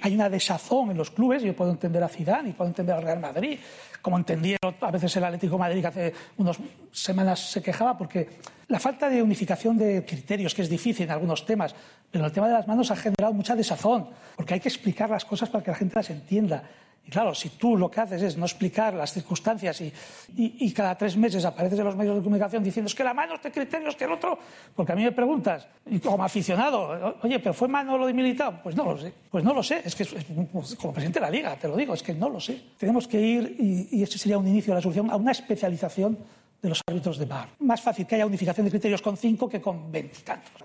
hay una desazón en los clubes. Yo puedo entender a Zidane y puedo entender al Real Madrid, como entendieron a veces el Atlético de Madrid, que hace unas semanas se quejaba, porque la falta de unificación de criterios, que es difícil en algunos temas, pero el tema de las manos ha generado mucha desazón, porque hay que explicar las cosas para que la gente las entienda. Y claro, si tú lo que haces es no explicar las circunstancias y cada 3 meses apareces en los medios de comunicación diciendo es que la mano este criterio, es que el otro, porque a mí me preguntas, y como aficionado, oye, ¿pero fue mano lo de Militao? Pues no lo sé. Pues no lo sé, es que como presidente de la Liga, te lo digo, es que no lo sé. Tenemos que ir, y ese sería un inicio de la solución, a una especialización de los árbitros de VAR. Más fácil que haya unificación de criterios con 5 que con 20 y tantos.